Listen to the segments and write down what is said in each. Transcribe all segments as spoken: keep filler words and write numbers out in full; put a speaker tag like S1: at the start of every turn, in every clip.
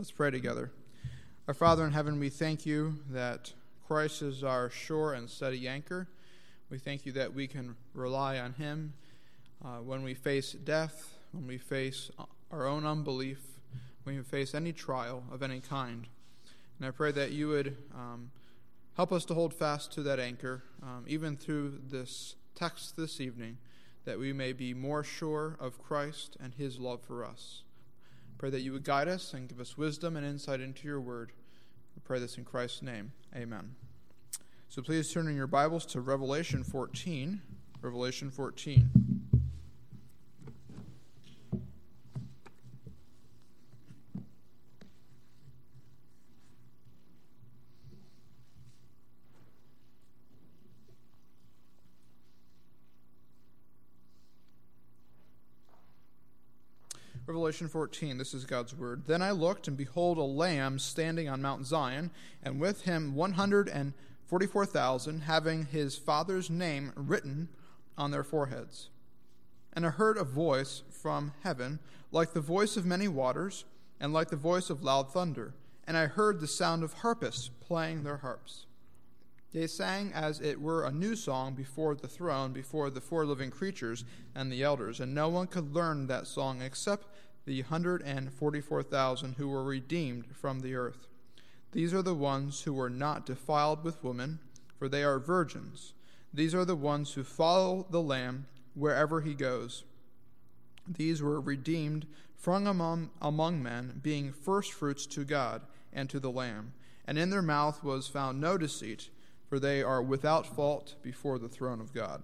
S1: Let's pray together. Our Father in heaven, we thank you that Christ is our sure and steady anchor. We thank you that we can rely on him uh, when we face death, when we face our own unbelief, when we face any trial of any kind. And I pray that you would um, help us to hold fast to that anchor, um, even through this text this evening, that we may be more sure of Christ and his love for us. Pray that you would guide us and give us wisdom and insight into your word. We pray this in Christ's name. Amen. So please turn in your Bibles to Revelation fourteen. Revelation fourteen. Revelation fourteen, this is God's word. Then I looked, and behold, a lamb standing on Mount Zion, and with him one hundred forty-four thousand, having his Father's name written on their foreheads. And I heard a voice from heaven, like the voice of many waters, and like the voice of loud thunder. And I heard the sound of harpists playing their harps. They sang as it were a new song before the throne, before the four living creatures and the elders. And no one could learn that song except the one hundred forty-four thousand who were redeemed from the earth. These are the ones who were not defiled with women, for they are virgins. These are the ones who follow the Lamb wherever he goes. These were redeemed from among, among men, being firstfruits to God and to the Lamb. And in their mouth was found no deceit, for they are without fault before the throne of God.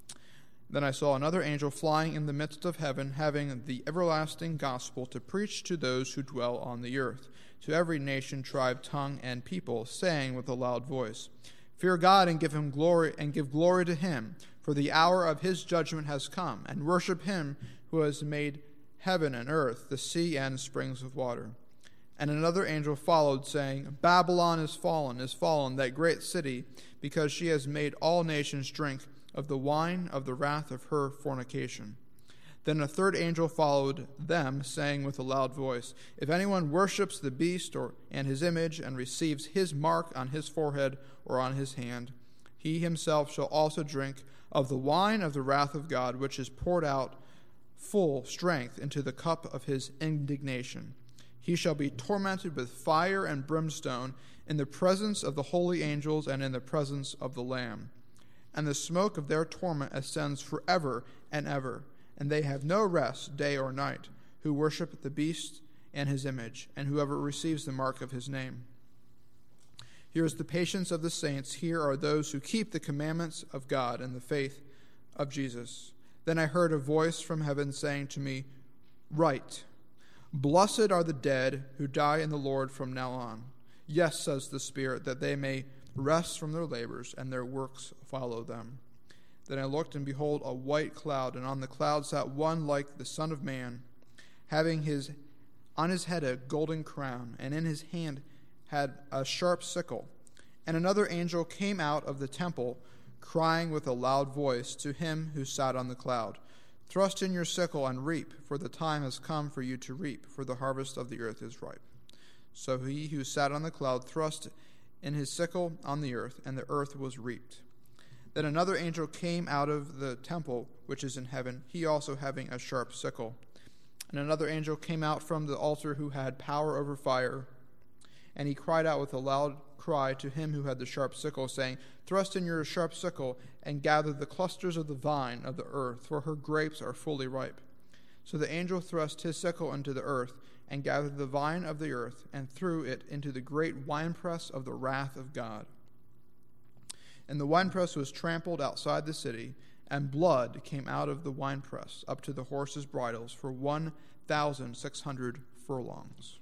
S1: Then I saw another angel flying in the midst of heaven, having the everlasting gospel to preach to those who dwell on the earth, to every nation, tribe, tongue, and people, saying with a loud voice, Fear God and give him glory, and give glory to him, for the hour of his judgment has come, and worship him who has made heaven and earth, the sea and springs of water. And another angel followed, saying, Babylon is fallen, is fallen, that great city, because she has made all nations drink of the wine of the wrath of her fornication. Then a third angel followed them, saying with a loud voice, If anyone worships the beast or and his image, and receives his mark on his forehead or on his hand, he himself shall also drink of the wine of the wrath of God, which is poured out full strength into the cup of his indignation. He shall be tormented with fire and brimstone in the presence of the holy angels and in the presence of the Lamb. And the smoke of their torment ascends forever and ever. And they have no rest day or night, who worship the beast and his image, and whoever receives the mark of his name. Here is the patience of the saints. Here are those who keep the commandments of God and the faith of Jesus. Then I heard a voice from heaven saying to me, Write, Blessed are the dead who die in the Lord from now on. Yes, says the Spirit, that they may rest from their labors, and their works follow them. Then I looked, and behold, a white cloud, and on the cloud sat one like the Son of Man, having his on his head a golden crown, and in his hand had a sharp sickle. And another angel came out of the temple, crying with a loud voice to him who sat on the cloud, Thrust in your sickle and reap, for the time has come for you to reap, for the harvest of the earth is ripe. So he who sat on the cloud thrust in his sickle on the earth, and the earth was reaped. Then another angel came out of the temple which is in heaven, he also having a sharp sickle. And another angel came out from the altar who had power over fire, and he cried out with a loud cry to him who had the sharp sickle, saying, Thrust in your sharp sickle, and gather the clusters of the vine of the earth, for her grapes are fully ripe. So the angel thrust his sickle into the earth, and gathered the vine of the earth, and threw it into the great winepress of the wrath of God. And the winepress was trampled outside the city, and blood came out of the winepress up to the horses' bridles for one thousand six hundred furlongs.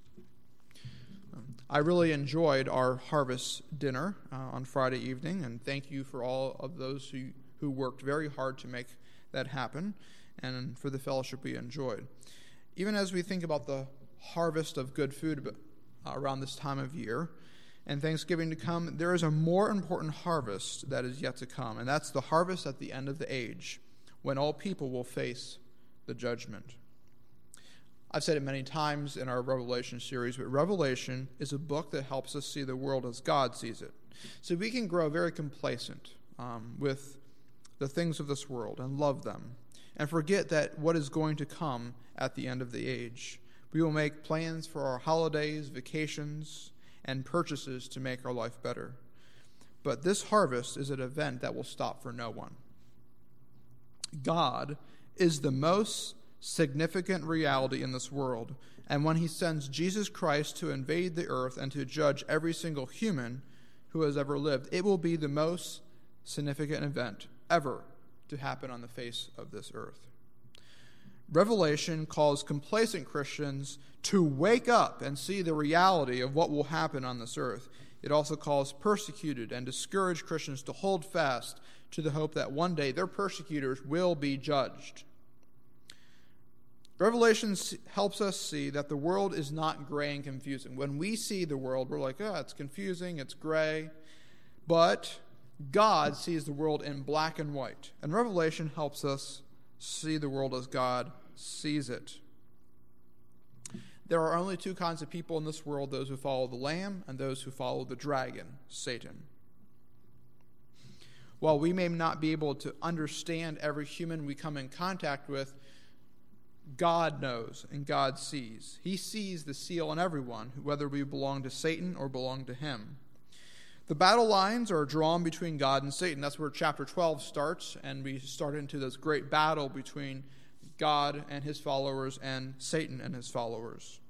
S1: I really enjoyed our harvest dinner uh, on Friday evening, and thank you for all of those who, who worked very hard to make that happen, and for the fellowship we enjoyed. Even as we think about the harvest of good food around this time of year and Thanksgiving to come, there is a more important harvest that is yet to come, and that's the harvest at the end of the age, when all people will face the judgment. I've said it many times in our Revelation series, but Revelation is a book that helps us see the world as God sees it. So we can grow very complacent um, with the things of this world and love them, and forget that what is going to come at the end of the age. We will make plans for our holidays, vacations, and purchases to make our life better. But this harvest is an event that will stop for no one. God is the most significant reality in this world, and when he sends Jesus Christ to invade the earth and to judge every single human who has ever lived, it will be the most significant event ever to happen on the face of this earth. Revelation calls complacent Christians to wake up and see the reality of what will happen on this earth. It also calls persecuted and discouraged Christians to hold fast to the hope that one day their persecutors will be judged. Revelation helps us see that the world is not gray and confusing. When we see the world, we're like, oh, it's confusing, it's gray. But God sees the world in black and white. And Revelation helps us see the world as God sees it. There are only two kinds of people in this world, those who follow the Lamb and those who follow the dragon, Satan. While we may not be able to understand every human we come in contact with, God knows and God sees. He sees the seal on everyone, whether we belong to Satan or belong to him. The battle lines are drawn between God and Satan. That's where chapter twelve starts, and we start into this great battle between God and his followers and Satan and his followers.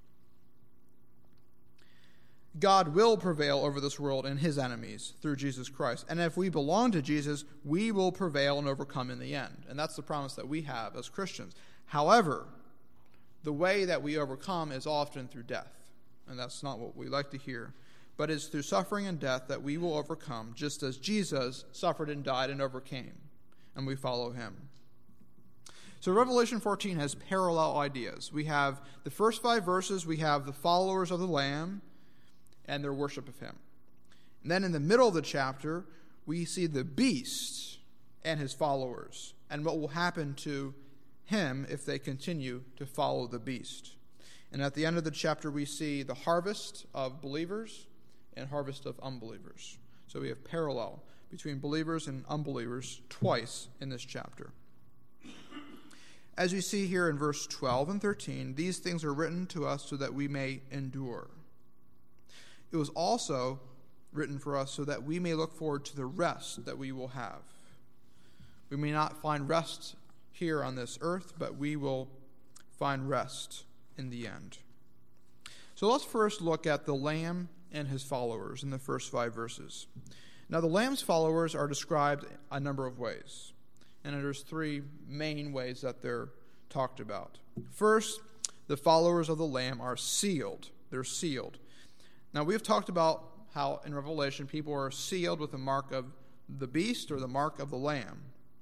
S1: God will prevail over this world and his enemies through Jesus Christ. And if we belong to Jesus, we will prevail and overcome in the end. And that's the promise that we have as Christians. However, the way that we overcome is often through death. And that's not what we like to hear. But it's through suffering and death that we will overcome, just as Jesus suffered and died and overcame. And we follow him. So Revelation fourteen has parallel ideas. We have the first five verses, we have the followers of the Lamb and their worship of him. And then in the middle of the chapter, we see the beast and his followers and what will happen to him if they continue to follow the beast. And at the end of the chapter, we see the harvest of believers and harvest of unbelievers. So we have parallel between believers and unbelievers twice in this chapter. As we see here in verse twelve and thirteen, these things are written to us so that we may endure. It was also written for us so that we may look forward to the rest that we will have. We may not find rest here on this earth, but we will find rest in the end. So let's first look at the Lamb and his followers in the first five verses. Now the Lamb's followers are described a number of ways. And there's three main ways that they're talked about. First, the followers of the Lamb are sealed. They're sealed. Now, we've talked about how in Revelation people are sealed with the mark of the beast or the mark of the Lamb.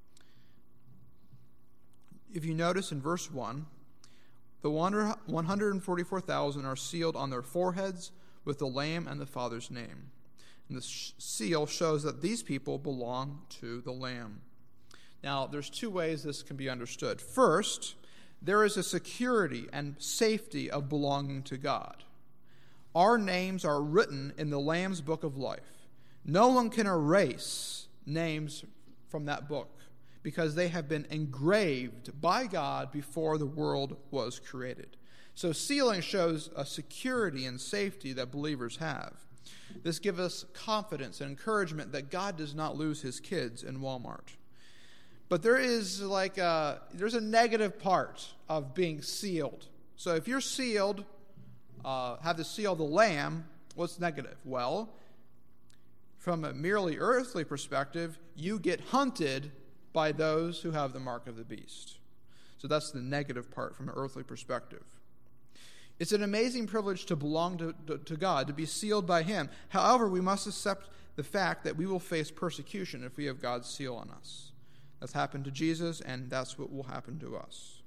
S1: If you notice in verse one, the one hundred forty-four thousand are sealed on their foreheads with the Lamb and the Father's name. And this seal shows that these people belong to the Lamb. Now, there's two ways this can be understood. First, there is a security and safety of belonging to God. Our names are written in the Lamb's book of life. No one can erase names from that book because they have been engraved by God before the world was created. So sealing shows a security and safety that believers have. This gives us confidence and encouragement that God does not lose his kids in Walmart. But there is like a, there's a negative part of being sealed. So if you're sealed, uh, have the seal of the Lamb, what's negative? Well, from a merely earthly perspective, you get hunted by those who have the mark of the beast. So that's the negative part from an earthly perspective. It's an amazing privilege to belong to, to, to God, to be sealed by him. However, we must accept the fact that we will face persecution if we have God's seal on us. That's happened to Jesus, and that's what will happen to us.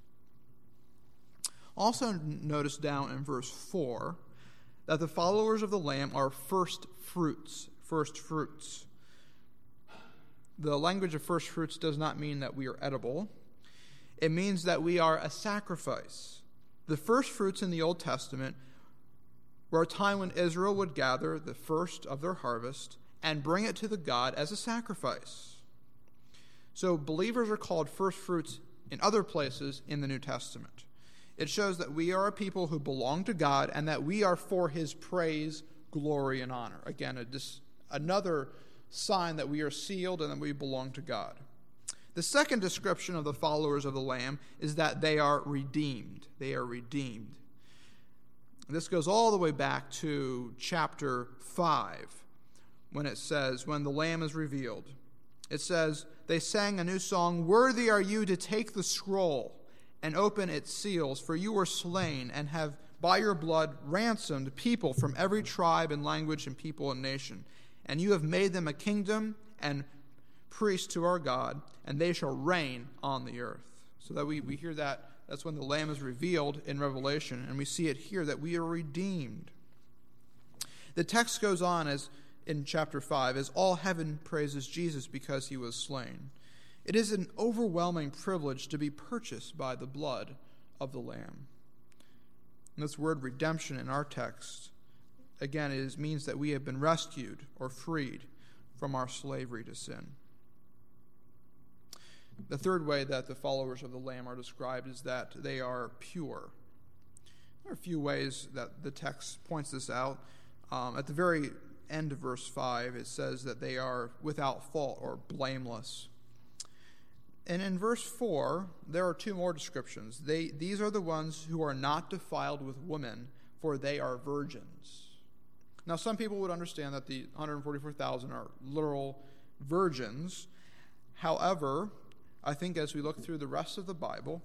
S1: Also notice down in verse four that the followers of the Lamb are first fruits. First fruits. The language of first fruits does not mean that we are edible. It means that we are a sacrifice. the first fruits in the Old Testament were a time when Israel would gather the first of their harvest and bring it to the God as a sacrifice. So believers are called first fruits in other places in the New Testament. It shows that we are a people who belong to God and that we are for his praise, glory, and honor. Again, a dis- another sign that we are sealed and that we belong to God. The second description of the followers of the Lamb is that they are redeemed. They are redeemed. This goes all the way back to chapter five, when it says, when the Lamb is revealed. It says, they sang a new song, "Worthy are you to take the scroll and open its seals, for you were slain and have by your blood ransomed people from every tribe and language and people and nation. And you have made them a kingdom and priests to our God, and they shall reign on the earth." So that we, we hear that, that's when the Lamb is revealed in Revelation, and we see it here that we are redeemed. The text goes on as in chapter five, as all heaven praises Jesus because he was slain. It is an overwhelming privilege to be purchased by the blood of the Lamb. And this word redemption in our text, again, it is, means that we have been rescued or freed from our slavery to sin. The third way that the followers of the Lamb are described is that they are pure. There are a few ways that the text points this out. Um, at the very end of verse five, it says that they are without fault or blameless. And in verse four, there are two more descriptions. They, these are the ones who are not defiled with women, for they are virgins. Now, some people would understand that the one hundred forty-four thousand are literal virgins. However, I think as we look through the rest of the Bible,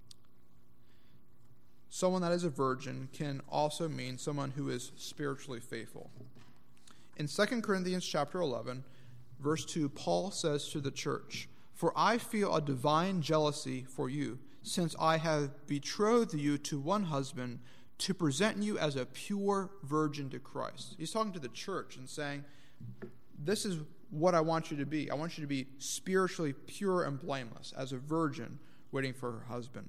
S1: someone that is a virgin can also mean someone who is spiritually faithful. In Second Corinthians chapter eleven, verse two, Paul says to the church, "For I feel a divine jealousy for you, since I have betrothed you to one husband to present you as a pure virgin to Christ." He's talking to the church and saying, this is what I want you to be. I want you to be spiritually pure and blameless as a virgin waiting for her husband.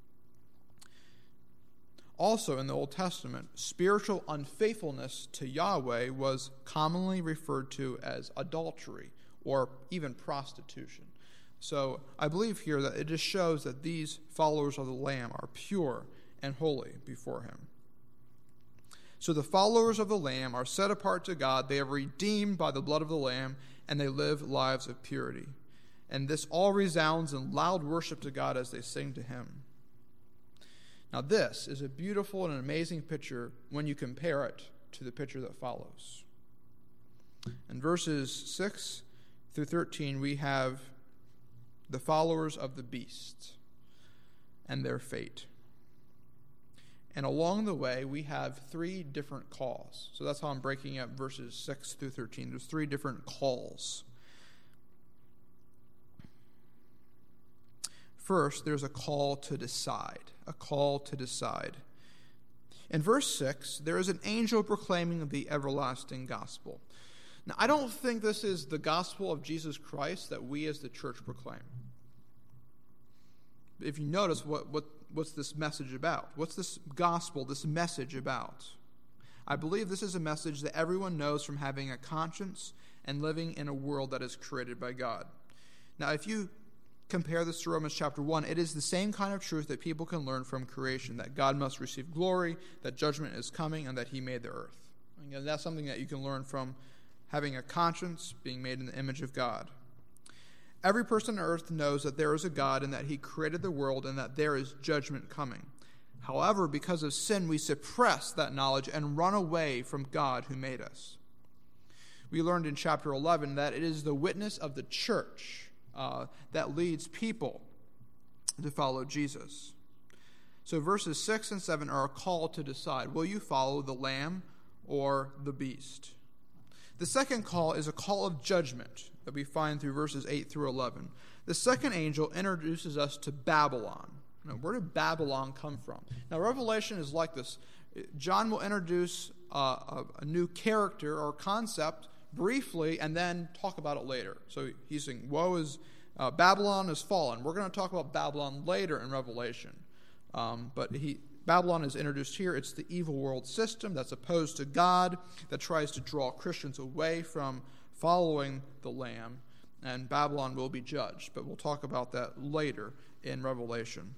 S1: Also in the Old Testament, spiritual unfaithfulness to Yahweh was commonly referred to as adultery or even prostitution. So I believe here that it just shows that these followers of the Lamb are pure and holy before him. So the followers of the Lamb are set apart to God. They are redeemed by the blood of the Lamb, and they live lives of purity. And this all resounds in loud worship to God as they sing to him. Now this is a beautiful and an amazing picture when you compare it to the picture that follows. In verses six through thirteen, we have the followers of the beast and their fate. And along the way, we have three different calls. So that's how I'm breaking up verses six through thirteen. There's three different calls. First, there's a call to decide. A call to decide. In verse six, there is an angel proclaiming the everlasting gospel. Now, I don't think this is the gospel of Jesus Christ that we as the church proclaim. If you notice, what, what what's this message about? What's this gospel, this message about? I believe this is a message that everyone knows from having a conscience and living in a world that is created by God. Now, if you compare this to Romans chapter one, it is the same kind of truth that people can learn from creation, that God must receive glory, that judgment is coming, and that he made the earth. Again, that's something that you can learn from having a conscience, being made in the image of God. Every person on earth knows that there is a God and that he created the world and that there is judgment coming. However, because of sin, we suppress that knowledge and run away from God who made us. We learned in chapter eleven that it is the witness of the church uh, that leads people to follow Jesus. So verses six and seven are a call to decide, will you follow the Lamb or the beast? The second call is a call of judgment that we find through verses eight through eleven. The second angel introduces us to Babylon. Now, where did Babylon come from? Now, Revelation is like this. John will introduce uh, a, a new character or concept briefly and then talk about it later. So he's saying, woe is, uh, Babylon is fallen. We're going to talk about Babylon later in Revelation. Um, but he Babylon is introduced here. It's the evil world system that's opposed to God, that tries to draw Christians away from following the Lamb, and Babylon will be judged. But we'll talk about that later in Revelation.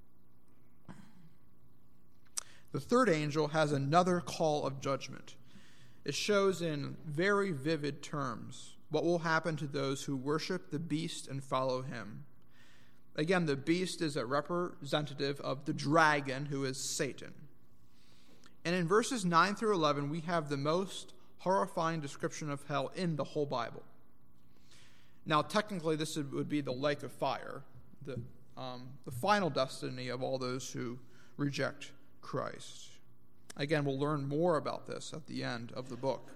S1: The third angel has another call of judgment. It shows in very vivid terms what will happen to those who worship the beast and follow him. Again, the beast is a representative of the dragon, who is Satan. And in verses nine through eleven, we have the most horrifying description of hell in the whole Bible. Now, technically, this would be the lake of fire, the, um, the final destiny of all those who reject Christ. Again, we'll learn more about this at the end of the book.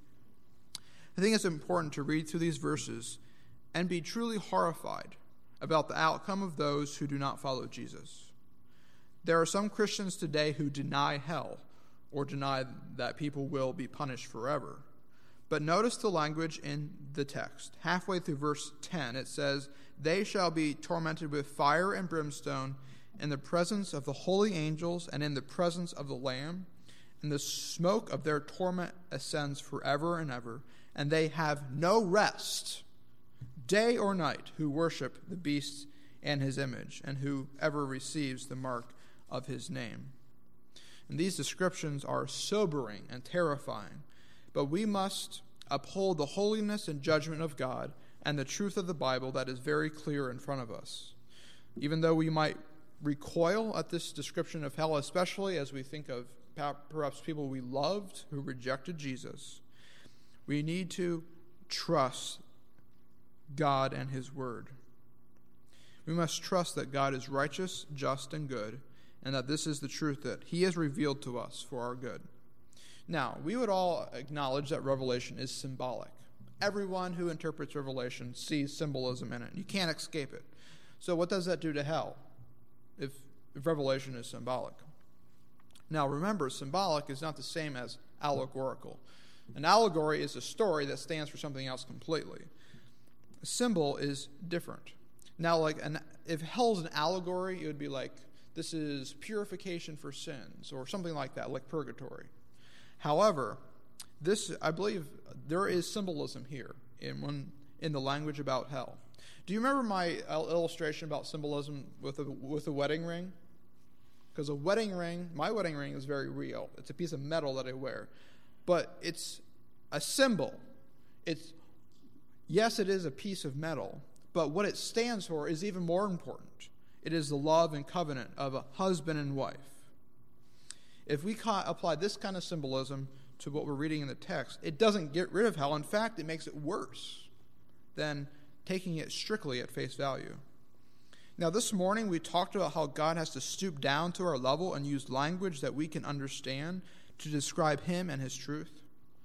S1: I think it's important to read through these verses and be truly horrified about the outcome of those who do not follow Jesus. There are some Christians today who deny hell or deny that people will be punished forever. But notice the language in the text. Halfway through verse ten, it says, "They shall be tormented with fire and brimstone in the presence of the holy angels and in the presence of the Lamb, and the smoke of their torment ascends forever and ever, and they have no rest, day or night, who worship the beast and his image, and whoever receives the mark of his name." And these descriptions are sobering and terrifying, but we must uphold the holiness and judgment of God and the truth of the Bible that is very clear in front of us. Even though we might recoil at this description of hell, especially as we think of perhaps people we loved who rejected Jesus, we need to trust God and his word. We must trust that God is righteous, just, and good, and that this is the truth that he has revealed to us for our good. Now, we would all acknowledge that Revelation is symbolic. Everyone who interprets Revelation sees symbolism in it. You can't escape it. So what does that do to hell if, if Revelation is symbolic? Now, remember, symbolic is not the same as allegorical. An allegory is a story that stands for something else completely. A symbol is different. Now, like an, if hell's an allegory, it would be like, this is purification for sins, or something like that, like purgatory. However, this, I believe, there is symbolism here in when, in the language about hell. Do you remember my illustration about symbolism with a, with a wedding ring? Because a wedding ring, my wedding ring is very real. It's a piece of metal that I wear. But it's a symbol. It's, yes, it is a piece of metal, but what it stands for is even more important. It is the love and covenant of a husband and wife. If we apply this kind of symbolism to what we're reading in the text, it doesn't get rid of hell. In fact, it makes it worse than taking it strictly at face value. Now, this morning we talked about how God has to stoop down to our level and use language that we can understand to describe him and his truth.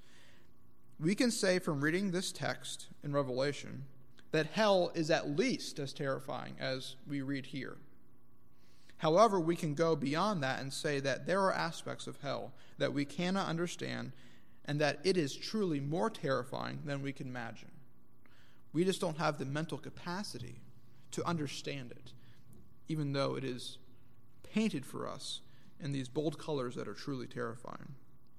S1: We can say from reading this text in Revelation that hell is at least as terrifying as we read here. However, we can go beyond that and say that there are aspects of hell that we cannot understand and that it is truly more terrifying than we can imagine. We just don't have the mental capacity to understand it, even though it is painted for us in these bold colors that are truly terrifying.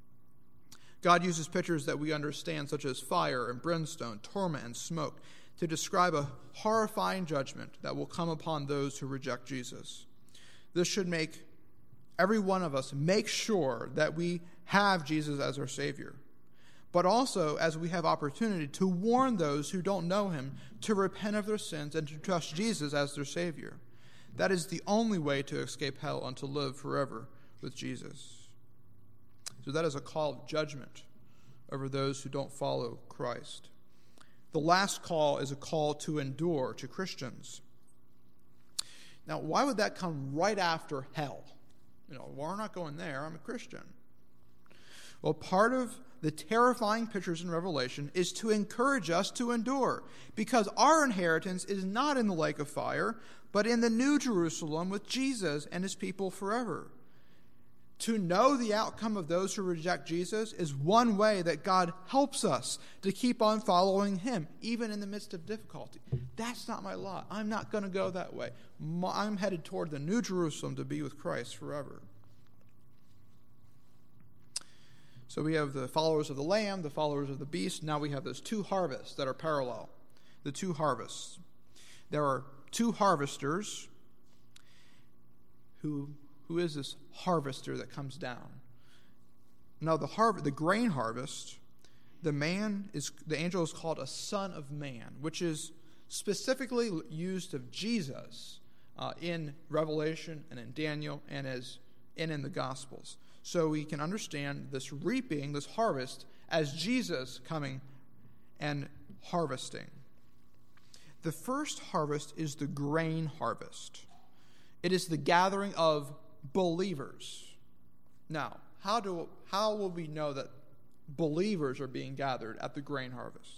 S1: God uses pictures that we understand, such as fire and brimstone, torment and smoke, to describe a horrifying judgment that will come upon those who reject Jesus. This should make every one of us make sure that we have Jesus as our Savior, but also as we have opportunity to warn those who don't know him to repent of their sins and to trust Jesus as their Savior. That is the only way to escape hell and to live forever with Jesus. So that is a call of judgment over those who don't follow Christ. The last call is a call to endure to Christians. Now, why would that come right after hell? You know, well, we're not going there. I'm a Christian. Well, part of the terrifying pictures in Revelation is to encourage us to endure, because our inheritance is not in the lake of fire, but in the New Jerusalem with Jesus and his people forever. To know the outcome of those who reject Jesus is one way that God helps us to keep on following him, even in the midst of difficulty. That's not my lot. I'm not going to go that way. I'm headed toward the New Jerusalem to be with Christ forever. So we have the followers of the Lamb, the followers of the beast. Now we have those two harvests that are parallel. The two harvests. There are two harvesters. Who, who is this harvester that comes down? Now the har- the grain harvest, the man is the angel is called a son of man, which is specifically used of Jesus uh, in Revelation and in Daniel and as and in the Gospels. So we can understand this reaping, this harvest, as Jesus coming and harvesting. The first harvest is the grain harvest. It is the gathering of believers. Now, how do how will we know that believers are being gathered at the grain harvest?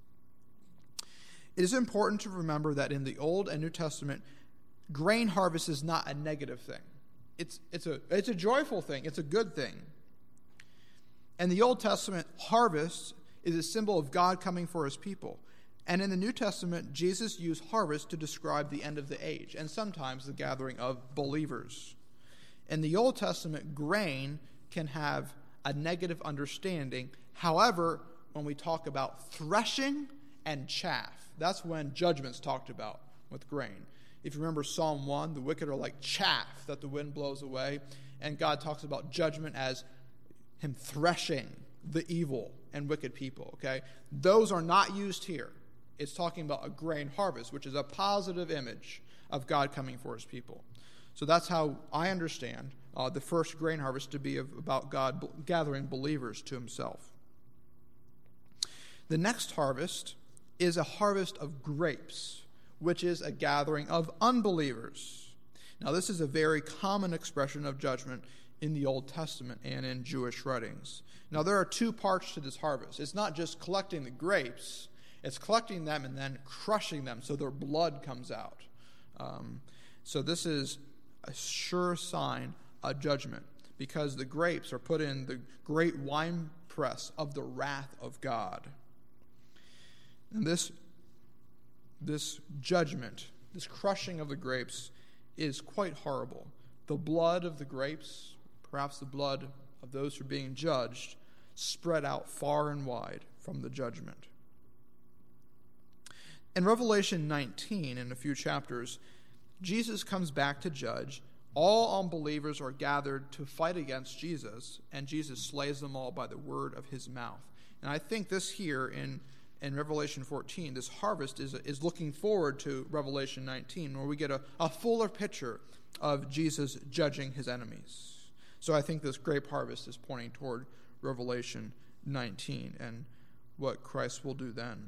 S1: It is important to remember that in the Old and New Testament, grain harvest is not a negative thing. It's it's a it's a joyful thing. It's a good thing. And the Old Testament harvest is a symbol of God coming for his people. And in the New Testament, Jesus used harvest to describe the end of the age, and sometimes the gathering of believers. In the Old Testament, grain can have a negative understanding. However, when we talk about threshing and chaff, that's when judgment's talked about with grain. If you remember Psalm one, the wicked are like chaff that the wind blows away, and God talks about judgment as him threshing the evil and wicked people, okay? Those are not used here. It's talking about a grain harvest, which is a positive image of God coming for his people. So that's how I understand uh, the first grain harvest to be of, about God b- gathering believers to himself. The next harvest is a harvest of grapes, which is a gathering of unbelievers. Now, this is a very common expression of judgment in the Old Testament and in Jewish writings. Now, there are two parts to this harvest. It's not just collecting the grapes. It's collecting them and then crushing them so their blood comes out. Um, so this is a sure sign of judgment because the grapes are put in the great wine press of the wrath of God. And this, this judgment, this crushing of the grapes is quite horrible. The blood of the grapes, perhaps the blood of those who are being judged, spread out far and wide from the judgment. In Revelation nineteen, in a few chapters, Jesus comes back to judge. All unbelievers are gathered to fight against Jesus, and Jesus slays them all by the word of his mouth. And I think this here in, in Revelation fourteen, this harvest is, is looking forward to Revelation nineteen, where we get a, a fuller picture of Jesus judging his enemies. So I think this grape harvest is pointing toward Revelation nineteen and what Christ will do then.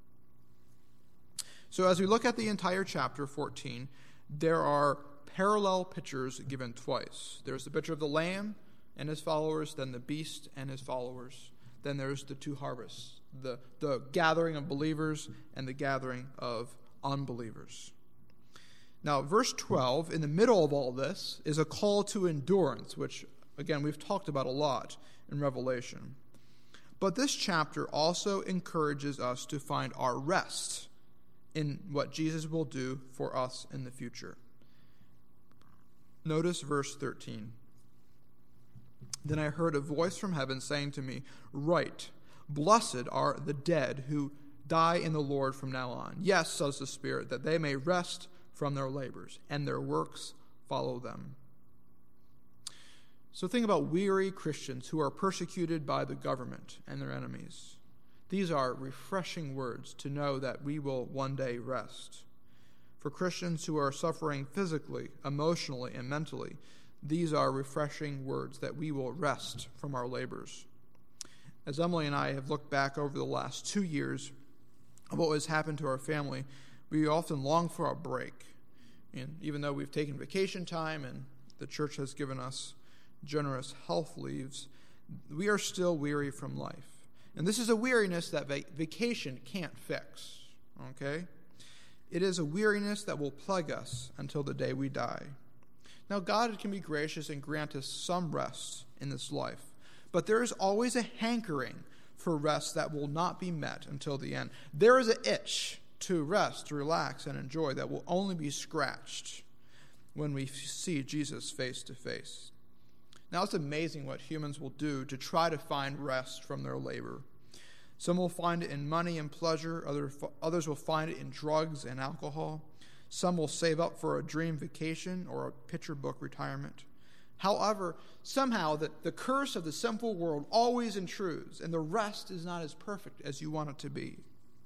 S1: So as we look at the entire chapter fourteen, there are parallel pictures given twice. There's the picture of the Lamb and his followers, then the beast and his followers. Then there's the two harvests, the, the gathering of believers and the gathering of unbelievers. Now, verse twelve, in the middle of all this, is a call to endurance, which, again, we've talked about a lot in Revelation. But this chapter also encourages us to find our rest in what Jesus will do for us in the future. Notice verse thirteen. Then I heard a voice from heaven saying to me, "Write, blessed are the dead who die in the Lord from now on. Yes, says the Spirit, that they may rest from their labors, and their works follow them." So think about weary Christians who are persecuted by the government and their enemies. These are refreshing words to know that we will one day rest. For Christians who are suffering physically, emotionally, and mentally, these are refreshing words that we will rest from our labors. As Emily and I have looked back over the last two years of what has happened to our family, we often long for a break. And even though we've taken vacation time and the church has given us generous health leaves, we are still weary from life. And this is a weariness that va- vacation can't fix, okay? It is a weariness that will plague us until the day we die. Now, God can be gracious and grant us some rest in this life, but there is always a hankering for rest that will not be met until the end. There is an itch to rest, to relax, and enjoy that will only be scratched when we see Jesus face to face. Now, it's amazing what humans will do to try to find rest from their labor. Some will find it in money and pleasure. Other, others will find it in drugs and alcohol. Some will save up for a dream vacation or a picture book retirement. However, somehow the, the curse of the sinful world always intrudes, and the rest is not as perfect as you want it to be.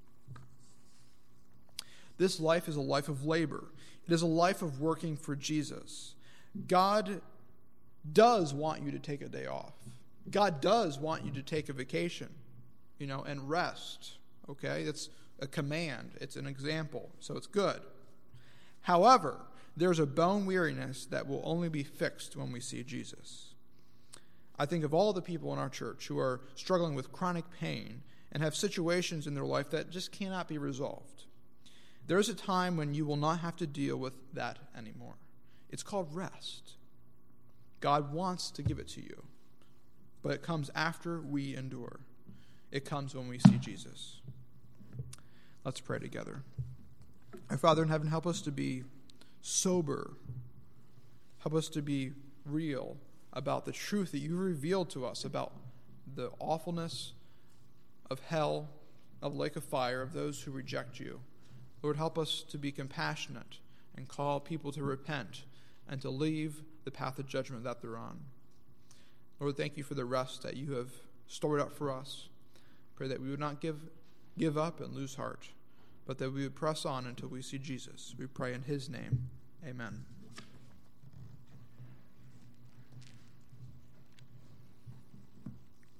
S1: This life is a life of labor. It is a life of working for Jesus. God does want you to take a day off. God does want you to take a vacation, you know, and rest. Okay? It's a command. It's an example. So it's good. However, there's a bone weariness that will only be fixed when we see Jesus. I think of all the people in our church who are struggling with chronic pain and have situations in their life that just cannot be resolved. There's a time when you will not have to deal with that anymore. It's called rest. God wants to give it to you, but it comes after we endure. It comes when we see Jesus. Let's pray together. Our Father in heaven, help us to be sober. Help us to be real about the truth that you revealed to us about the awfulness of hell, of lake of fire, of those who reject you. Lord, help us to be compassionate and call people to repent and to leave the path of judgment that they're on. Lord, thank you for the rest that you have stored up for us. Pray that we would not give, give up and lose heart, but that we would press on until we see Jesus. We pray in his name. Amen.